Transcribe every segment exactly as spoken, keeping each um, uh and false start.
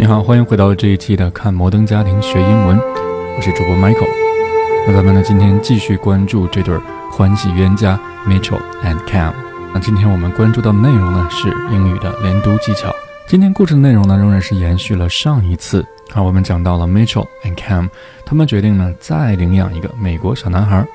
你好，欢迎回到这一期的看摩登家庭学英文，我是主播 Michael。 那咱们呢今天继续关注这对欢喜冤家 Mitchell and Cam。 那今天我们关注到的内容呢是英语的连读技巧。今天故事的内容呢仍然是延续了上一次啊，我们讲到了 Mitchell and Cam， 他们决定呢再领养一个美国小男孩，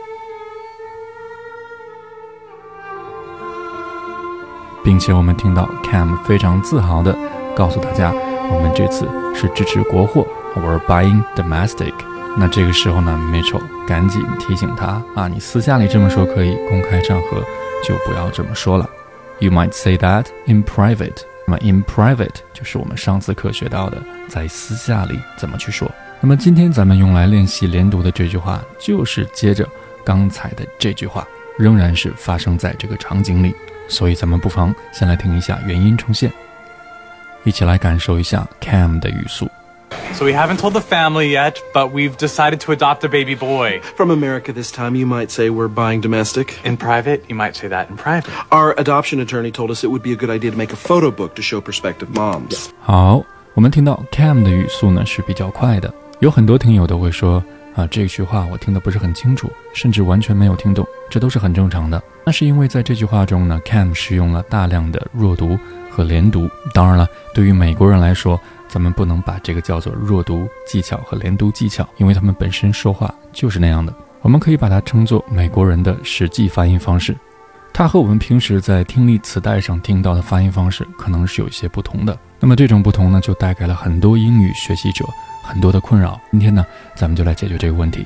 并且我们听到 Cam 非常自豪地告诉大家，我们这次是支持国货 We're buying domestic。 那这个时候呢 Mitchell 赶紧提醒他啊，你私下里这么说可以，公开场合就不要这么说了。 You might say that in private。 那么 in private 就是我们上次课学到的在私下里怎么去说。那么今天咱们用来练习连读的这句话就是接着刚才的这句话，仍然是发生在这个场景里，所以咱们不妨先来听一下原音重现，一起来感受一下 Cam 的语速。 So we haven't told the family yet, but we've decided to adopt a baby boy. From America this time, you might say we're buying domestic. In private, you might say that in private. Our adoption attorney told us it would be a good idea to make a photo book to show prospective moms. 好，我们听到 Cam 的语速呢是比较快的，有很多听友都会说啊，这句话我听得不是很清楚，甚至完全没有听懂，这都是很正常的。那是因为在这句话中呢 Cam 使用了大量的弱读和连读。当然了，对于美国人来说，咱们不能把这个叫做弱读技巧和连读技巧，因为他们本身说话就是那样的。我们可以把它称作美国人的实际发音方式，它和我们平时在听力磁带上听到的发音方式可能是有一些不同的。那么这种不同呢，就带给了很多英语学习者很多的困扰。今天呢，咱们就来解决这个问题。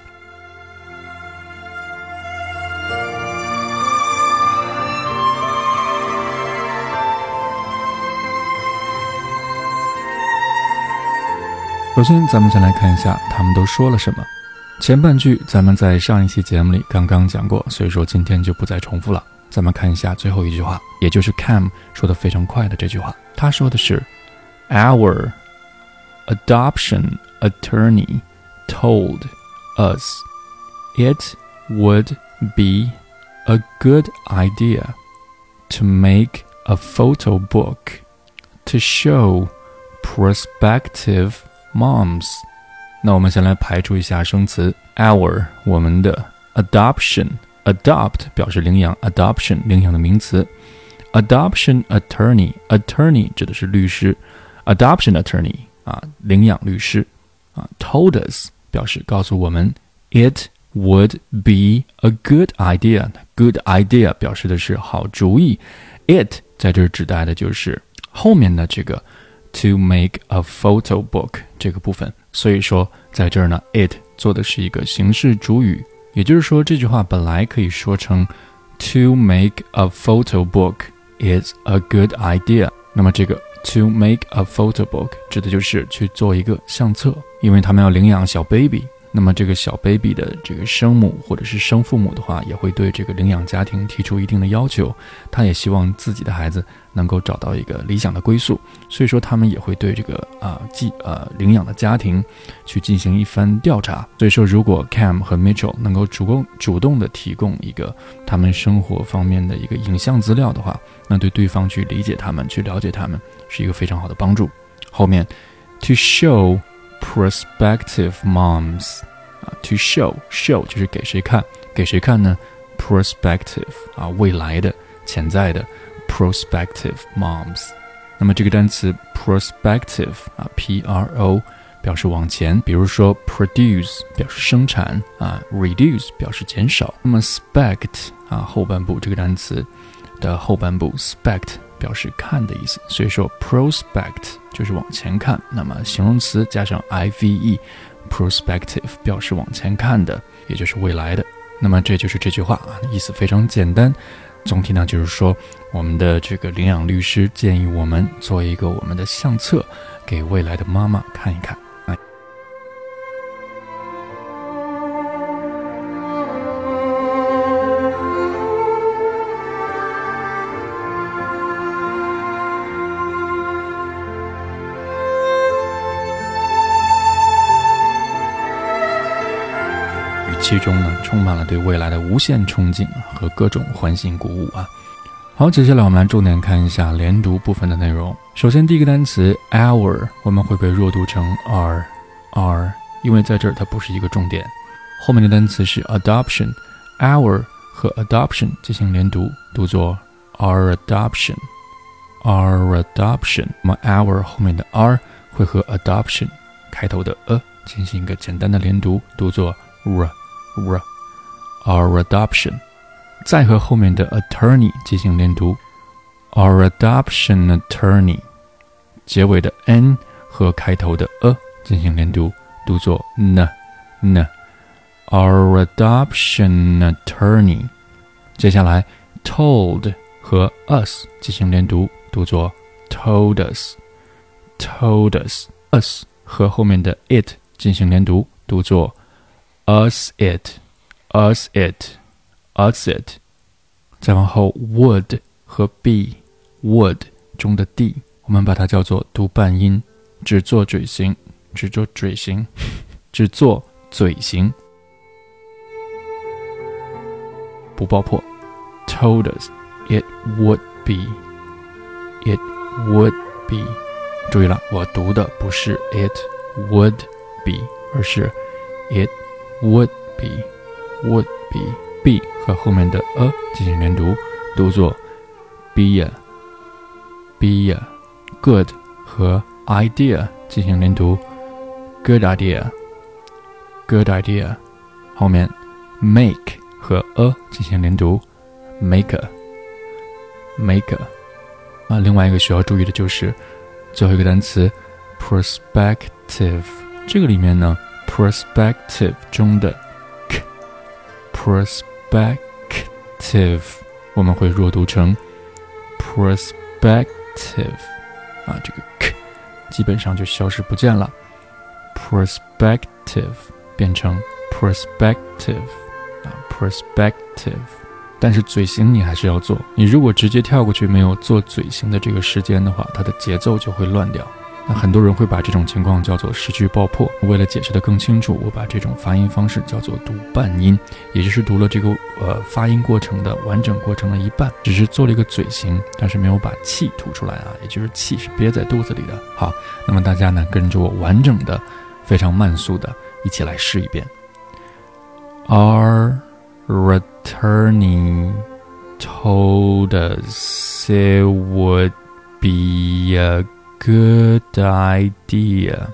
首先咱们先来看一下他们都说了什么。前半句咱们在上一期节目里刚刚讲过，所以说今天就不再重复了。咱们看一下最后一句话，也就是 Cam 说的非常快的这句话。他说的是 Our adoption attorney told us it would be a good idea to make a photo book to show prospective moms。 那我们先来排除一下生词 our 我们的 adoption adopt 表示领养 adoption 领养的名词 adoption attorney attorney 指的是律师 adoption attorney 啊领养律师啊 told us 表示告诉我们 it would be a good idea good idea 表示的是好主意 it 在这儿指代的就是后面的这个To make a photo book 这个部分，所以说在这儿呢 it 做的是一个形式主语，也就是说这句话本来可以说成 To make a photo book is a good idea。 那么这个 To make a photo book 指的就是去做一个相册，因为他们要领养小 baby， 那么这个小 baby 的这个生母或者是生父母的话也会对这个领养家庭提出一定的要求，他也希望自己的孩子能够找到一个理想的归宿，所以说他们也会对这个啊寄呃领养的家庭去进行一番调查。所以说如果 Cam 和 Mitchell 能够主动主动的提供一个他们生活方面的一个影像资料的话，那对对方去理解他们去了解他们是一个非常好的帮助。后面 to show prospective moms 啊 to show show 就是给谁看，给谁看呢 prospective 啊未来的潜在的prospective moms。 那么这个单词 prospective 啊 P R O 表示往前，比如说 produce 表示生产啊 reduce 表示减少。那么 spect 啊后半部这个单词的后半部 spect 表示看的意思，所以说 prospect 就是往前看，那么形容词加上 I V E prospective 表示往前看的，也就是未来的。那么这就是这句话啊，意思非常简单。总体呢就是说，我们的这个领养律师建议我们做一个我们的相册给未来的妈妈看一看。其中呢充满了对未来的无限憧憬和各种欢欣鼓舞啊。 好，接下来我们来重点看一下连读部分的内容。首先第一个单词 our 我们会被弱读成 r r， 因为在这儿它不是一个重点。后面的单词是 adoption， our 和 adoption 进行连读，读作 our adoption our adoption。 那么 our 后面的 r 会和 adoption 开头的 a 进行一个简单的连读，读作 r r our adoption。再和后面的 attorney 进行连读 our adoption attorney， 结尾的 n 和开头的 a 进行连读，读作 n n our adoption attorney。 接下来 told 和 us 进行连读，读作 told us told us us 和后面的 it 进行连读，读作 us it us it us it。 再往后 would 和 be would 中的 d 我们把它叫做读半音，只做嘴型只做嘴型只做嘴型，不爆破。 told us it would be it would be， 注意了，我读的不是 it would be， 而是 it would be would be be 和后面的 a 进行连读，读作 be a be a。 good 和 idea 进行连读， good idea good idea。 后面 make 和 a 进行连读， make a make a。 啊，另外一个需要注意的就是最后一个单词 perspective， 这个里面呢 perspective 中的 k perspective 我们会弱读成 perspective 啊，这个 k 基本上就消失不见了， perspective 变成 perspective 啊 perspective。 但是嘴型你还是要做，你如果直接跳过去没有做嘴型的这个时间的话，它的节奏就会乱掉。那很多人会把这种情况叫做失去爆破，为了解释得更清楚，我把这种发音方式叫做读半音，也就是读了这个呃发音过程的完整过程的一半，只是做了一个嘴型，但是没有把气吐出来啊，也就是气是憋在肚子里的。好，那么大家呢跟着我完整的非常慢速的一起来试一遍。 Our attorney told us it would be a good idea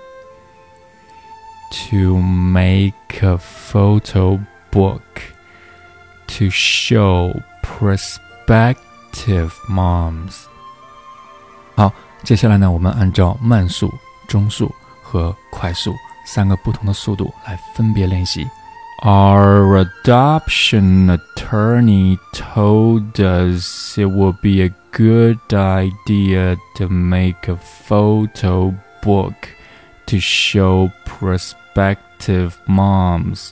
to make a photo book to show prospective moms。 好，接下来呢我们按照慢速、中速和快速三个不同的速度来分别练习。 Our adoption attorney told us it would be a good idea to make a photo book to show prospective moms.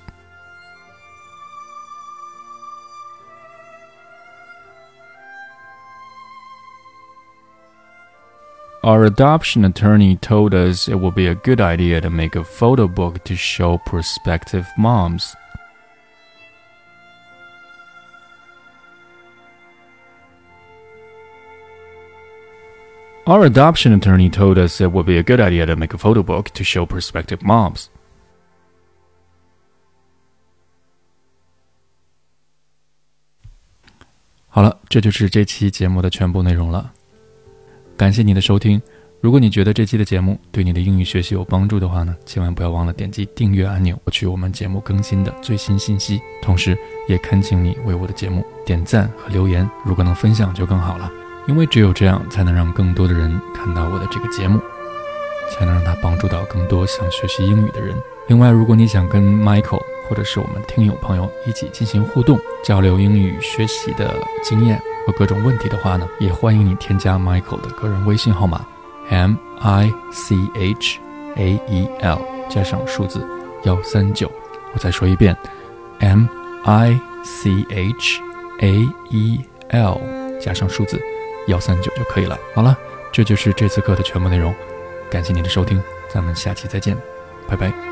Our adoption attorney told us it would be a good idea to make a photo book to show prospective moms. Our adoption attorney told us it would be a good idea to make a photo book to show prospective moms. 好了，这就是这期节目的全部内容了。感谢你的收听。如果你觉得这期的节目对你的英语学习有帮助的话呢，千万不要忘了点击订阅按钮，获取我们节目更新的最新信息。同时，也恳请你为我的节目点赞和留言，如果能分享就更好了。因为只有这样才能让更多的人看到我的这个节目，才能让它帮助到更多想学习英语的人。另外，如果你想跟 Michael 或者是我们听友朋友一起进行互动，交流英语学习的经验和各种问题的话呢，也欢迎你添加 Michael 的个人微信号码 M I C H A E L 加上数字一三九。我再说一遍 M I C H A E L 加上数字一三九就可以了。好了，这就是这次课的全部内容，感谢你的收听，咱们下期再见，拜拜。